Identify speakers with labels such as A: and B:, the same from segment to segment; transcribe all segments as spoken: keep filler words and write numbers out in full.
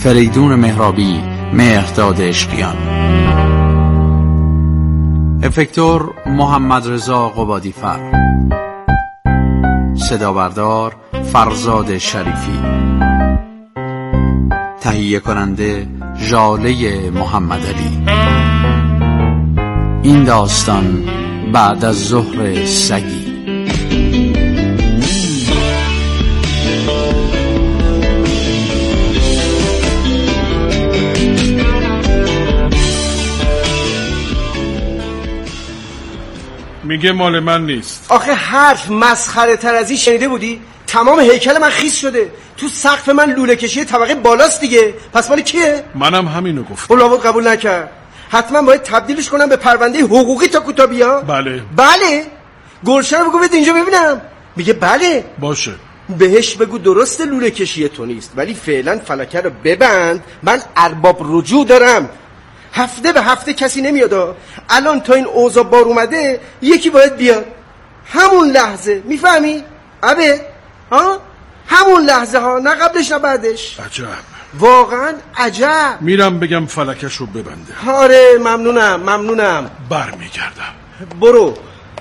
A: فریدون مهرابی، مهرداد عشقیان. افکتور محمد رضا قبادی‌فر. صدا بردار فرزاد شریفی. تهیه کننده ژاله محمد علی. این داستان بعد از ظهر سگی.
B: میگه مال من نیست.
C: آخه حرف مسخره تر از این شنیده بودی؟ تمام هیکل من خیس شده، تو سقف من لوله کشی طبقه بالاست دیگه. پس مال کیه؟
B: منم همینو گفتم.
C: لابد قبول نکرد. حتما باید تبدیلش کنم به پرونده حقوقی تا کوتا بیا.
B: بله
C: بله. گلشن بگو بده اینجا ببینم. میگه بله.
B: باشه.
C: بهش بگو درست لوله کشی تو نیست، ولی فعلا فلکه رو ببند. من ارباب رجوع دارم. هفته به هفته کسی نمیاد. الان تا این اوضاع بار اومده یکی باید بیاد. همون لحظه. میفهمی؟ عبه؟ ها؟ همون لحظه ها، نه قبلش نه بعدش.
B: عجب.
C: واقعا عجب.
B: میرم بگم فلکش رو ببنده.
C: آره ممنونم ممنونم.
B: بر میگردم.
C: برو.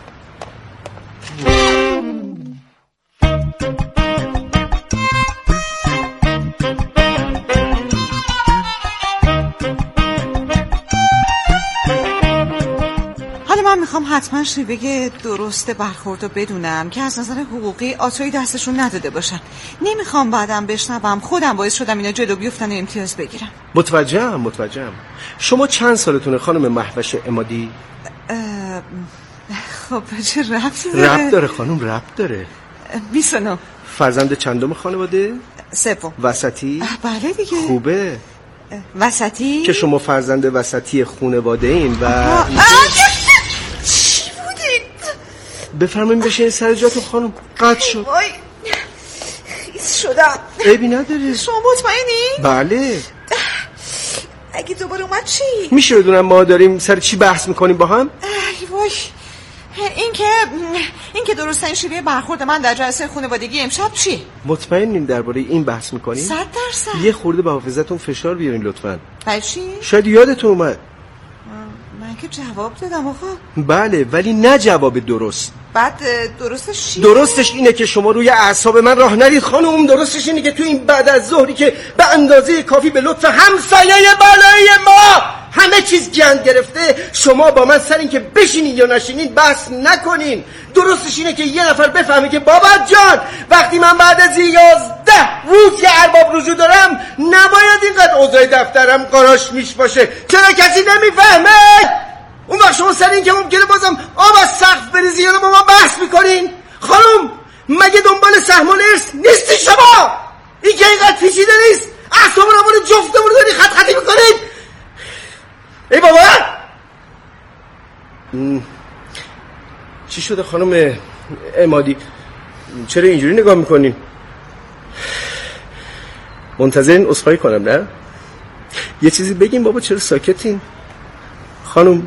D: من میخوام حتما شیوه درست برخورد رو بدونم که از نظر حقوقی آتویی دستشون نداده باشن. نمیخوام بعدم بشنوم خودم باعث شدم اینا جلو بیفتن و امتیاز بگیرم.
C: متوجهم متوجهم. شما چند سالتونه خانم مهوش عمادی؟
D: خب چه ربطی داره؟
C: ربط داره خانم، ربط داره.
D: بیست و نه.
C: فرزند چندم خانواده؟
D: سوم.
C: وسطی؟
D: بله دیگه.
C: خوبه.
D: وسطی؟
C: که شما فرزند وسطی خانواده این و
D: آه. آه. چی بودید؟
C: بفرمایید بشین سر جاتون خانم. قطع شد.
D: وای خیس شدم.
C: عیبی نداره.
D: شما مطمئنی؟
C: بله.
D: اگه دوباره اومد چی؟
C: میشه بدونم ما داریم سر چی بحث میکنیم با هم؟
D: ای وای. این که این که درست این شیوه برخورد من در جلسه خانوادگی امشب چی؟
C: مطمئنین درباره این بحث میکنیم؟
D: صد درصد.
C: یه خورده به حافظتون فشار بیارین لطفاً.
D: برای چی؟
C: شاید یادتون اومد.
D: من که جواب دادم آقا.
C: بله ولی نه جواب درست.
D: بعد درستش چیه؟
C: درستش اینه که شما روی اعصاب من راه نرید خانم. درستش اینه که تو این بعد از ظهری که به اندازه کافی به لطف همسایه بالایی ما همه چیز گند گرفته، شما با من سر این که بشینین یا نشینین بحث نکنین. درستش اینه که یه نفر بفهمه که بابا جان وقتی من بعد از یازده روز یه ارباب رجوع دارم نباید اینقدر اوضاع دفترم قراش میش باشه. چرا کسی نمیفهمه؟ اون وقت شما سر این که ممکنه بازم آب از سقف بریزی یا با ما بحث میکنین. خانم مگه دنبال سهم و ارث نیستی شما؟ این که اینقدر پیچیده نیست. اعصاب رو جفتمون داری خط خطی میکنین. ای بابا چی شده خانم عمادی؟ چرا اینجوری نگاه میکنین؟ منتظرین عذرخواهی کنم نه؟ یه چیزی بگین بابا، چرا ساکتین؟ خانم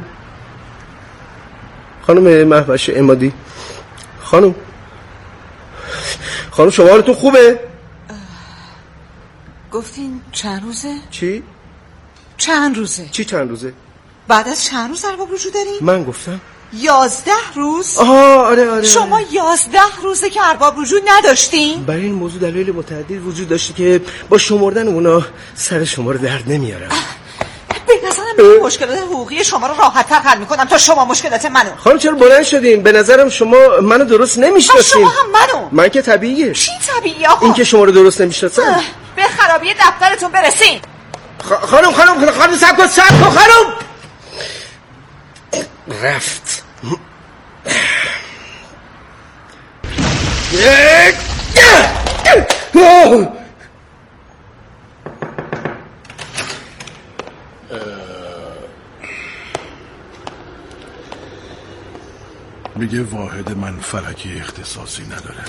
C: خانم مهوش عمادی خانم خانم شما حالتون خوبه؟
D: گفتین چند روزه؟
C: چی؟
D: چند روزه؟
C: چی چند روزه؟
D: بعد از چند روز ارباب رجوع دارین؟
C: من گفتم
D: یازده روز؟
C: آها آره آره.
D: شما یازده روزه که ارباب رجوع نداشتین؟
C: برای این موضوع دلایل متعدد وجود داشته که با شمردن اونا سر شما رو درد نمیارم.
D: به نظرم من مشکلات حقوقی شما رو راحت‌تر حل میکنم تا شما مشکلات منو.
C: خانم چرا بلند شدین؟ به نظرم شما منو درست نمیشناسین.
D: شما هم منو.
C: من که طبیعیه.
D: چی طبیعیه آقا؟
C: این که شما رو درست نمیشناسم.
D: به خرابی دفترتون برسین.
C: خ... خانم خانم خانم صبر کن صبر کن خانم. رفت.
B: میگه واحد من فلکی اختصاصی ندارم.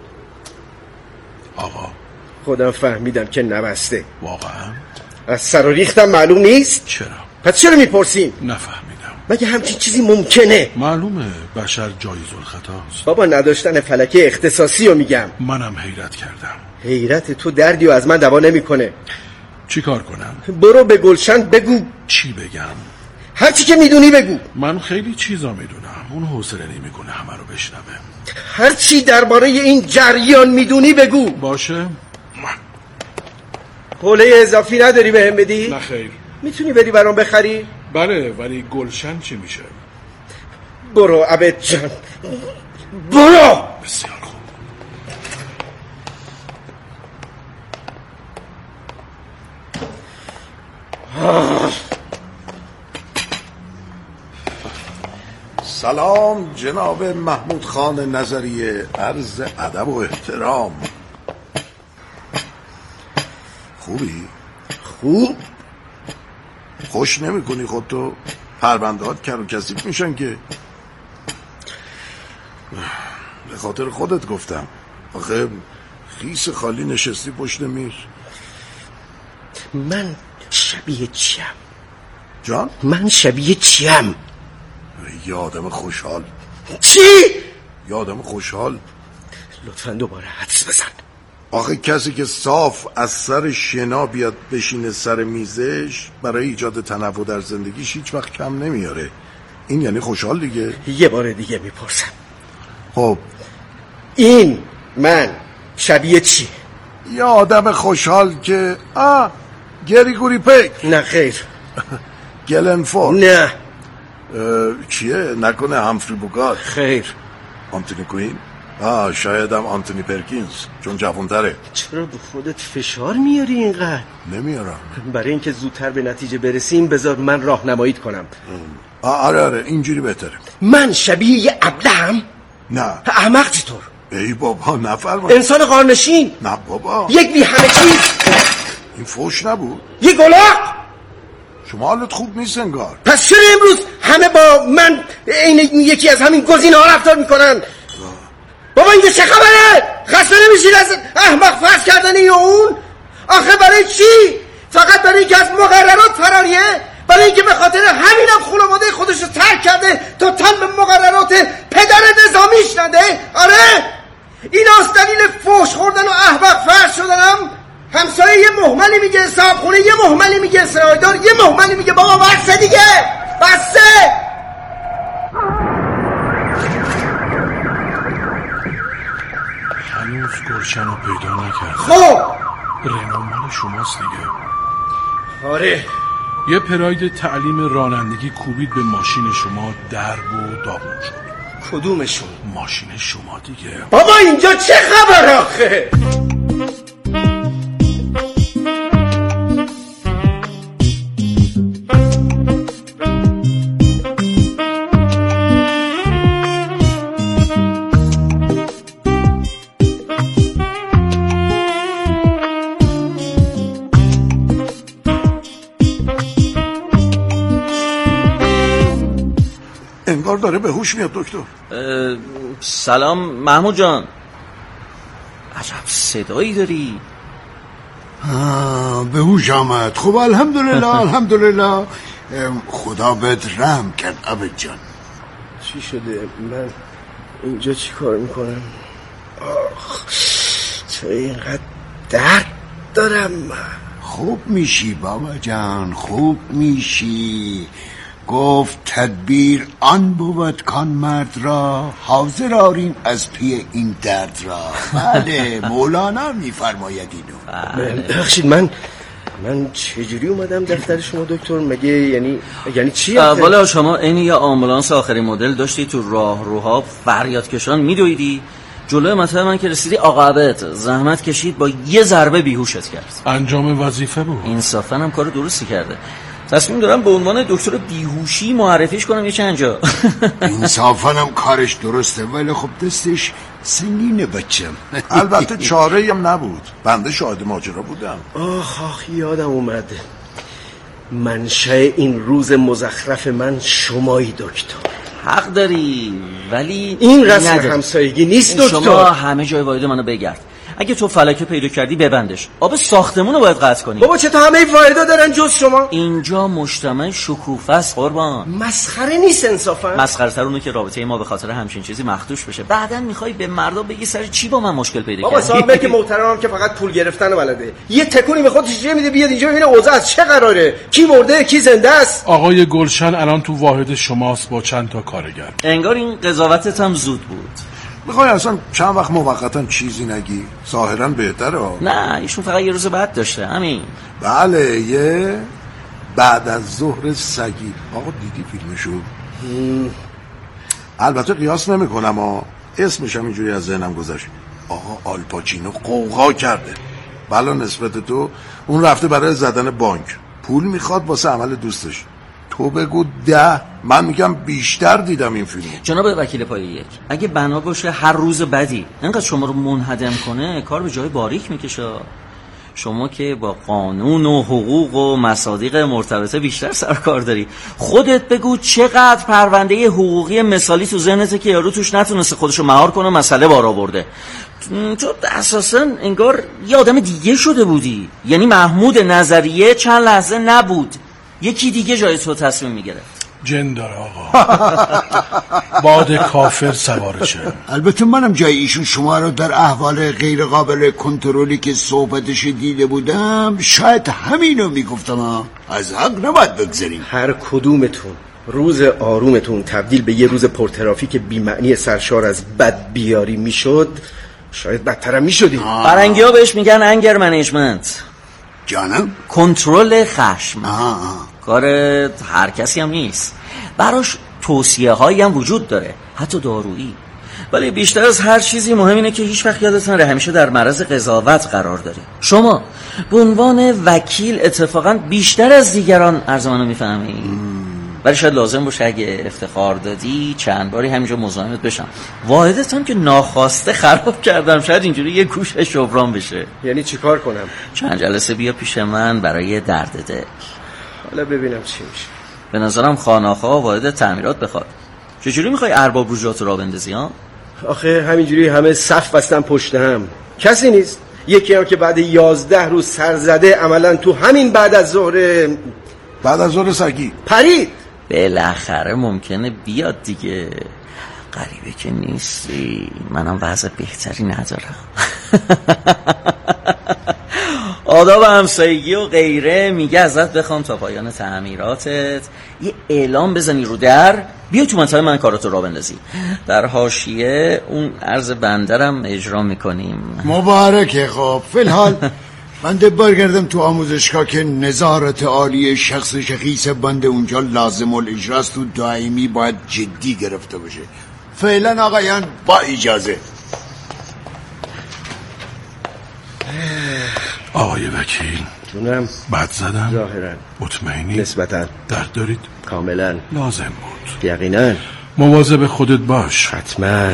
B: آقا
C: خودم فهمیدم که نبسته.
B: واقعا؟
C: از سر و ریختم معلوم نیست؟
B: چرا؟
C: پس چرا میپرسین؟
B: نفهمیدم.
C: مگه همچین چیزی ممکنه؟
B: معلومه بشر جایز الخطاست.
C: بابا نداشتن فلکه اختصاصی رو میگم.
B: منم حیرت کردم.
C: حیرت تو دردی و از من دوا نمیکنه.
B: چی کار کنم؟
C: برو به گلشن بگو.
B: چی بگم؟
C: هرچی که میدونی بگو.
B: من خیلی چیزا میدونم، اون حوصله نمیکنه همه رو بشنوه.
C: هرچی درباره این جریان میدونی بگو.
B: باشه.
C: حوله اضافی نداری بهم بدی؟
B: نه خیر.
C: میتونی بری برام بخری؟
B: بله، ولی گلشن چی میشه؟
C: برو عبد جان، برو.
B: بسیار خوب.
E: سلام جناب محمود خان نظریه، عرض ادب و احترام. خوبی؟
C: خوب؟
E: خوش نمی کنی خودتو؟ پروندهات کر و کثیف میشن که. به خاطر خودت گفتم. آخه خیس خالی نشستی پشت میز.
C: من شبیه چیم؟
E: جان؟
C: من شبیه چیم؟
E: یه آدم خوشحال.
C: چی؟
E: یه آدم خوشحال.
C: لطفاً دوباره حدس بزن.
E: آخه کسی که صاف از سر شنا بیاد بشینه سر میزش برای ایجاد تنوع در زندگیش هیچ وقت کم نمیاره. این یعنی خوشحال دیگه.
C: یه بار دیگه میپرسم،
E: خب
C: این من شبیه چی؟
E: یه آدم خوشحال که آه گریگوری پیک.
C: نه خیر.
E: گلنفورد.
C: نه.
E: چیه؟ نکنه همفری بوگارت؟
C: خیر.
E: آنتونی کوین؟ آه شاید هم آنتونی پرکینز، چون جوان‌تره.
C: چرا به خودت فشار میاری اینقدر؟
E: نمیارم.
C: برای اینکه زودتر به نتیجه برسیم بذار من راهنماییت کنم.
E: آره آره اینجوری بهتره.
C: من شبیه یه ابله‌ام؟
E: نه.
C: احمق چطور؟
E: ای بابا نفرما.
C: انسان قارنشین؟
E: نه بابا.
C: یک بی همه چیز.
E: این فوش نبود؟
C: یک گلاق.
E: شما حالت خوب نیست انگار.
C: پس چرا امروز همه با من این یکی از همین گزینه ها رفتار میکنن؟ بابا اینجا چه خبره؟ خسته نمیشید از احمق فرض کردن این و اون؟ آخه برای چی؟ فقط برای اینکه از مقررات فراریه؟ برای اینکه به خاطر همینم خانواده خودش رو ترک کرده تا تن به مقررات پدر نظامیش نده؟ آره؟ این از دلیل فوش خوردن و احمق فرض شدنم؟ همسایه یه مهملی میگه، صاحب خونه یه مهملی میگه، سرایدار یه مهملی میگه. بابا بسه دیگه، بسه.
B: هنوز گلشن رو پیدا نکرد.
C: خب
B: رنو مال شماست دیگه.
C: آره.
B: یه پراید تعلیم رانندگی کوبید به ماشین شما، درب و داغون شد.
C: کدومشون؟
B: ماشین شما دیگه.
C: بابا اینجا چه خبر آخه؟
E: انگار داره به هوش میاد دکتر.
F: سلام محمود جان. عجب صدایی داری.
G: به هوش آمد. خب الحمدلله الحمدلله. خدا بهت رحم کرد عبد جان.
C: چی شده؟ من اینجا چی کار میکنم؟ آخ چرا اینقدر درد دارم من؟
G: خوب میشی بابا جان، خوب میشی. گفت تدبیر آن بود کان مرد را، حاضر آریم از پی این درد را. بله مولانا میفرماید اینو.
C: بخشید من من چجوری اومدم دفتر شما دکتر؟ مگه یعنی یعنی چی؟
F: والا شما این یه آمبولانس آخرین مدل داشتی تو راه روها فریاد کشان میدویدی، جلوی مطب من که رسیدی عاقبت زحمت کشید با یه ضربه بیهوشت کرد.
B: انجام وظیفه بود.
F: انصافا هم کار درستی کرده. تصمیم دارم به عنوان دکتر بیهوشی معرفیش کنم یه چند جا.
G: انصافا هم کارش درسته ولی خب دستش سنگینه بچم.
E: البته چاره هم نبود، بنده شاهد ماجرا بودم.
C: آخ آخ یادم اومد، منشأ این روز مزخرف من شمایی دکتر.
F: حق داری ولی
C: این رسم همسایگی نیست دکتر.
F: شما همه جای واحد منو بگرد. اگه تو فلکه پیدا کردی ببندش. آب ساختمون رو باید قطع کنی.
C: بابا چطور همه واحدا دارن جز شما؟
F: اینجا مجتمع شکوفه است قربان.
C: مسخره نیست انصافا؟
F: مسخره تر اونه که رابطه ما به خاطر همچین چیزی مخدوش بشه. بعداً میخوای به مردا بگی سر چی با من مشکل پیدا کردی؟
C: بابا صاحب که محترمم که فقط پول گرفتن بلده. یه تکونی به خودش میده بیاد اینجا ببینه اوضاع از چه قراره، کی مرده کی زنده است.
B: آقای گلشن الان تو واحد شماست با چند تا کارگر.
F: انگار این قضاوتت هم زود بود.
E: میخوای اصلا چند وقت موقتا چیزی نگی؟ ظاهرا بهتره.
F: نه ایشون فقط یه روز بعد داشته همین.
E: بله یه بعد از ظهر سگی. آقا دیدی فیلمشو؟ البته قیاس نمی کنم ها، اسمش هم اینجوری از ذهنم گذشت. آقا آلپاچینو قوقا کرده. بلا نسبت تو اون رفته برای زدن بانک، پول میخواد واسه عمل دوستش. تو بگو ده، من میگم بیشتر دیدم این فیلم.
F: جناب وکیل پای یک، اگه بنا باشه هر روز بدی انقدر شما رو منهدم کنه کار به جای باریک میکشه. شما که با قانون و حقوق و مصادیق مرتبطه بیشتر سرکار داری. خودت بگو چقدر پرونده حقوقی مثالی تو ذهنته که یارو توش نتونسته خودشو مهار کنه مسئله بار آورده. تو اساسا انگار یه آدم دیگه شده بودی. یعنی محمود نظریه چند لحظه نبود، یکی دیگه جای تو تصمیم میگرفت.
B: جن داره آقا. باد کافر سوارشه.
G: البته منم جای ایشون شما رو در احوال غیر قابل کنترلی که صحبتش دیده بودم شاید همینو میگفتم. از حق نباید بگذاریم.
C: هر کدومتون روز آرومتون تبدیل به یه روز پرترافیک بی‌معنی سرشار از بد بیاری میشد، شاید بدترم میشدیم.
F: فرنگی ها بهش میگن انگر منیجمنت.
G: جانم؟
F: کنترل خشم.
G: آه آه.
F: کار هر کسی هم نیست، براش توصیه هایی هم وجود داره، حتی دارویی. ولی بیشتر از هر چیزی مهم اینه که هیچ وقت یادت نره همیشه در معرض قضاوت قرار داری. شما به عنوان وکیل اتفاقا بیشتر از دیگران عرض منو میفهمی. ولی شاید لازم باشه اگه افتخار دادی چند باری همینجا مزاحمت بشم. واحدت هم که ناخواسته خراب کردم، شاید اینجوری یه گوشه شبران بشه.
C: یعنی چیکار کنم؟
F: چند جلسه بیا پیش من برای درد دل.
C: حالا ببینم چی میشه.
F: به نظرم خانه‌ها واحد تعمیرات بخواد. چجوری میخوای ارباب رجوعات رو بندازی ها؟
C: آخه همینجوری همه صف بستن پشت هم، کسی نیست. یکی هم که بعد یازده روز سرزده عملا تو همین بعد از ظهر
E: بعد از ظهر سگی
C: پرید.
F: بالاخره ممکنه بیاد دیگه. غریبه که نیستی، منم وضع بهتری ندارم. آداب همسایگی و غیره میگه ازت بخوام تا پایان تعمیراتت یه اعلام بزنی رو در، بیا تو منطقه من کاراتو را بندازی. در حاشیه اون عرض بندرم اجرا میکنیم.
G: مبارکه. خب فی الحال بنده برگردم تو آموزشگاه که نظارت عالی شخص شخیص بنده اونجا لازم الاجراست و دائمی باید جدی گرفته باشه. فعلا آقایان با اجازه.
B: آقای وکیل
C: جونم.
B: بد زدم؟
C: ظاهرا.
B: مطمئنی؟
C: نسبتا.
B: درد دارید؟
C: کاملا.
B: لازم بود.
C: یقینا.
B: مواظب خودت باش.
C: حتما.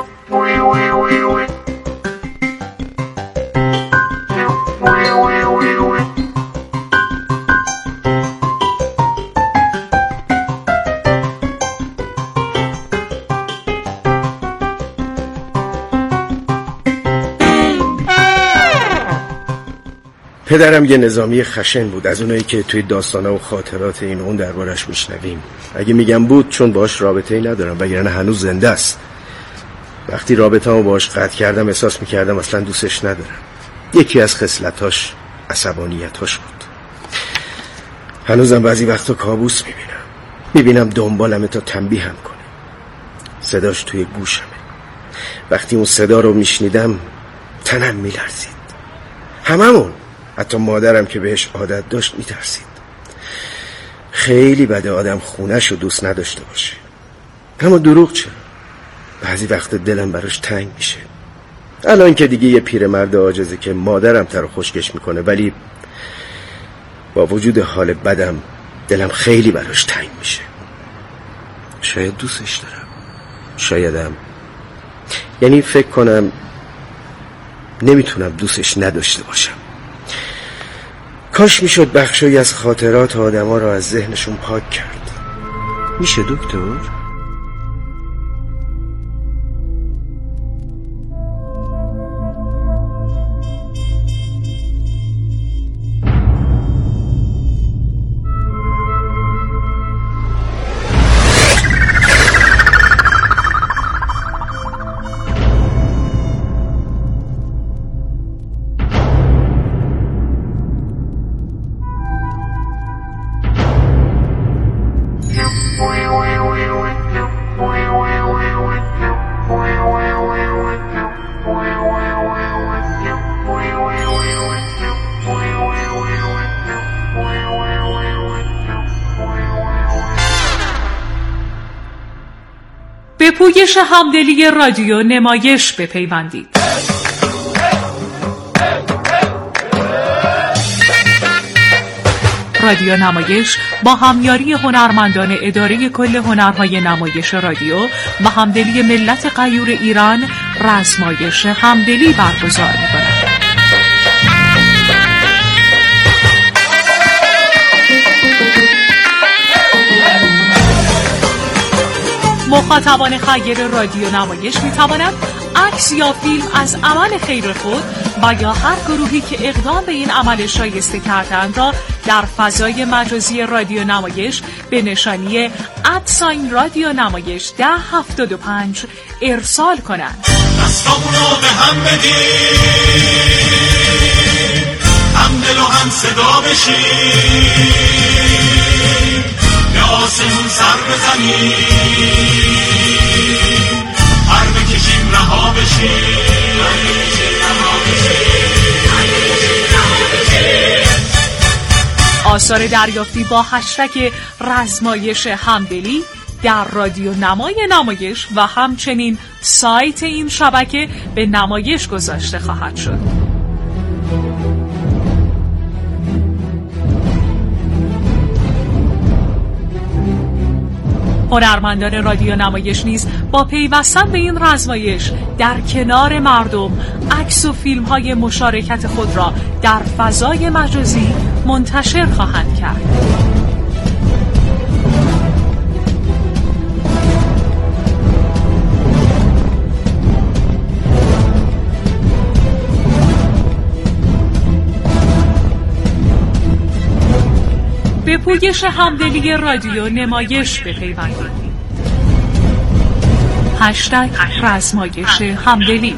C: پدرم یه نظامی خشن بود، از اونایی که توی داستانا و خاطرات این اون دربارش میشنویم. اگه میگم بود چون باهاش رابطه‌ای ندارم، وگرنه هنوز زنده است. وقتی رابطه‌مو باهاش قطع کردم احساس میکردم اصلا دوستش ندارم. یکی از خصلتاش عصبانیتاش بود. هنوزم بعضی وقتا کابوس میبینم میبینم دنبالمه تا تنبیهم کنه. صداش توی گوشمه. وقتی اون صدا رو میشنیدم تنم میلرزید. هممون، حتی مادرم که بهش عادت داشت میترسید. خیلی بده آدم خونه‌شو دوست نداشته باشه. اما دروغ چرا؟ بعضی وقت دلم براش تنگ میشه. الان که دیگه یه پیرمرد عاجزه که مادرم تر خوشگش میکنه، ولی با وجود حال بدم دلم خیلی براش تنگ میشه. شاید دوستش دارم، شایدم، یعنی فکر کنم نمیتونم دوستش نداشته باشم. کاش میشد بخشی از خاطرات آدما رو از ذهنشون پاک کرد. میشه دکتر؟
H: به پویش همدلی رادیو نمایش بپیوندید. رادیو نمایش با همیاری هنرمندان اداره کل هنرهای نمایش رادیو و همدلی ملت غیور ایران رزمایش همدلی برگزار می‌کند. مخاطبان خیر رادیو نمایش می توانند عکس یا فیلم از عمل خیر خود و یا هر گروهی که اقدام به این عمل شایسته کردند را در فضای مجازی رادیو نمایش به نشانی ادساین رادیو نمایش ده هفتاد و پنج ارسال کنند.
I: دستامونو به هم بدیم، هم دل و هم صدا بشیم، به آسمون سر بزنیم، هر بکشیم رها بشیم.
H: آثار دریافتی با هشتگ رزمایش همدلی در رادیو نمای نمایش و همچنین سایت این شبکه به نمایش گذاشته خواهد شد. هنرمندان رادیو نمایش نیز با پیوستن به این رزمایش در کنار مردم عکس و فیلم های مشارکت خود را در فضای مجازی منتشر خواهند کرد. به پویش همدلی رادیو نمایش بپیوندید. هشتگ رزمایش همدلی.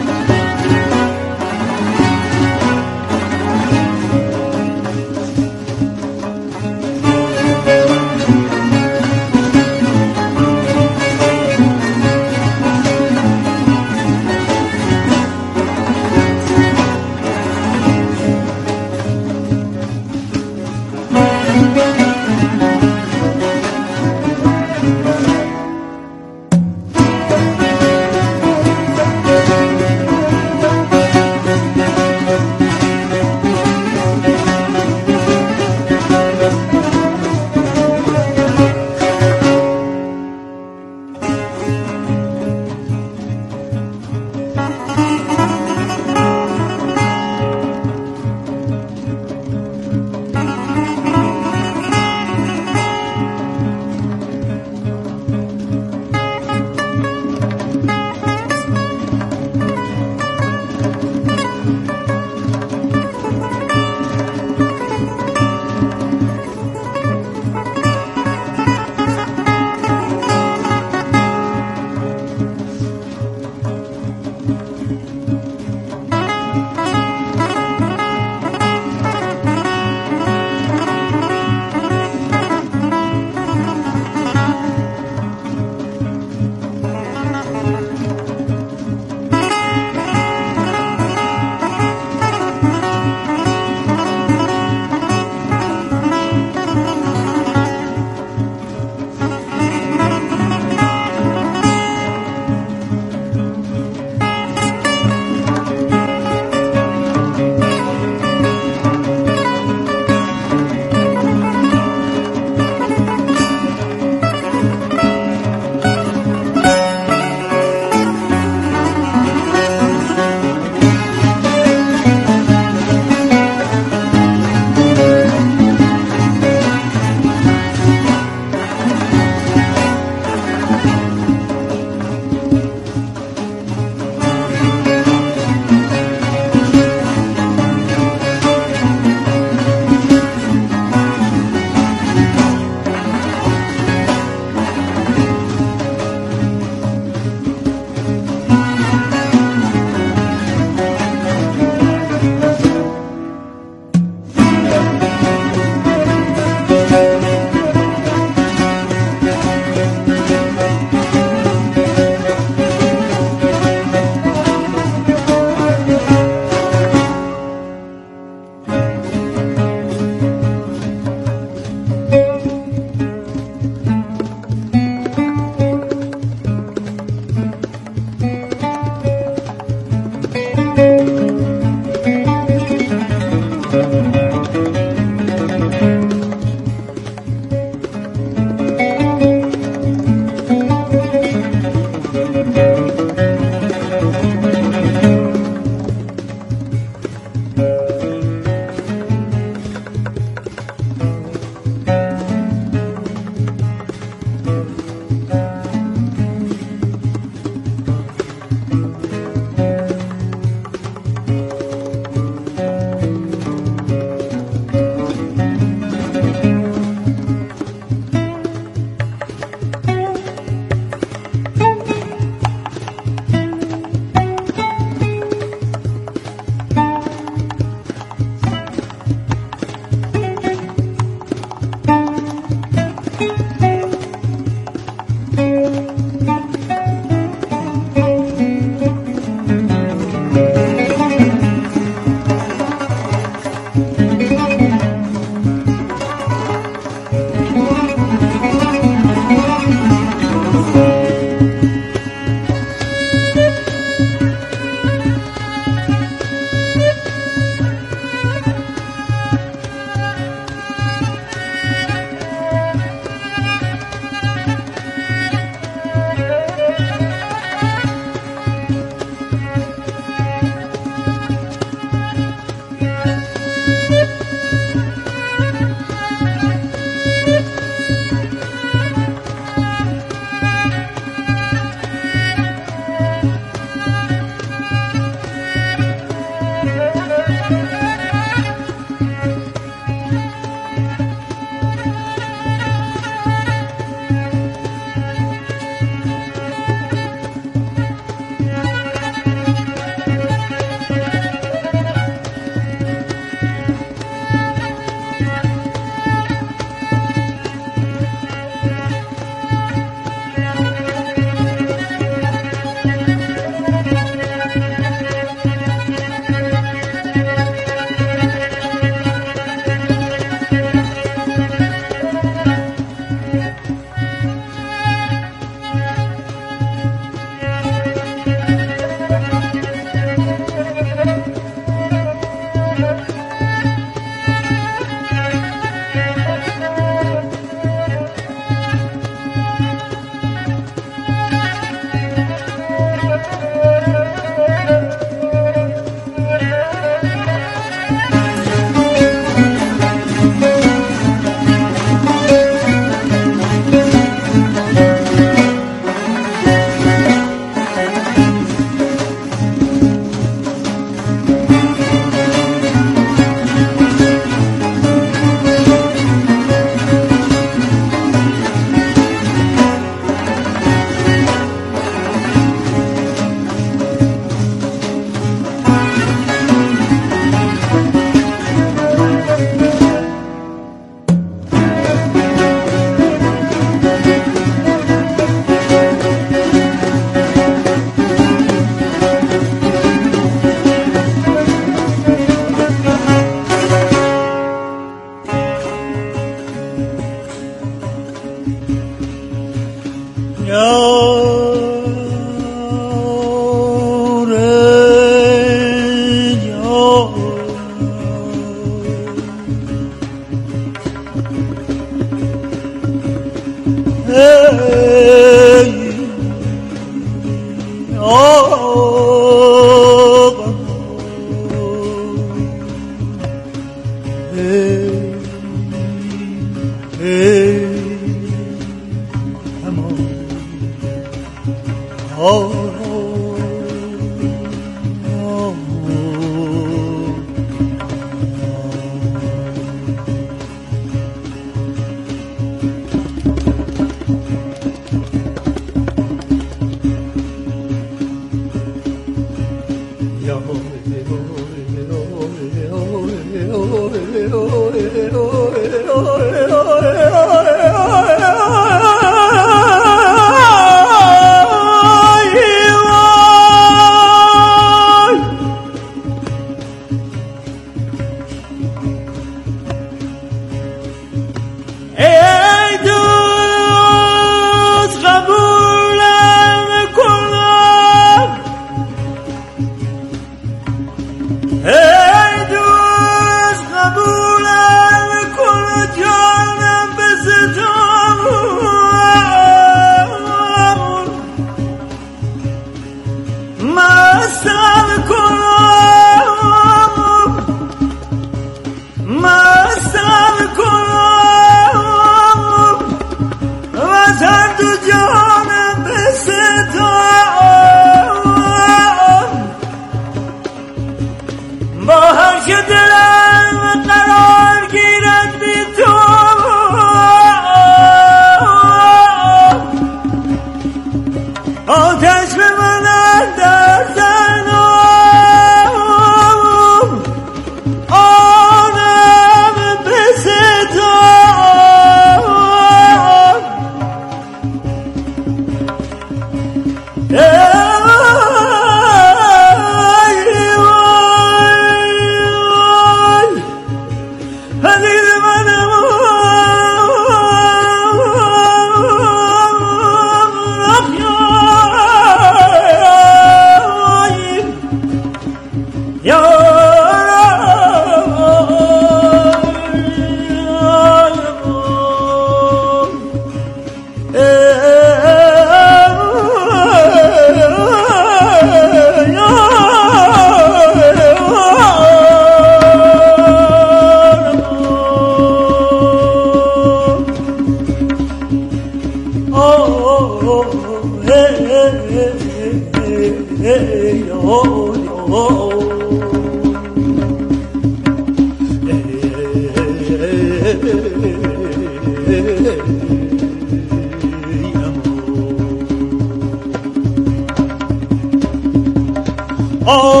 J: Oh